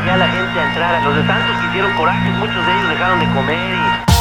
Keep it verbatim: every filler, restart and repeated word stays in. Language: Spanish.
ya la gente a entrar. Los de Santos que hicieron corajes, muchos de ellos dejaron de comer y...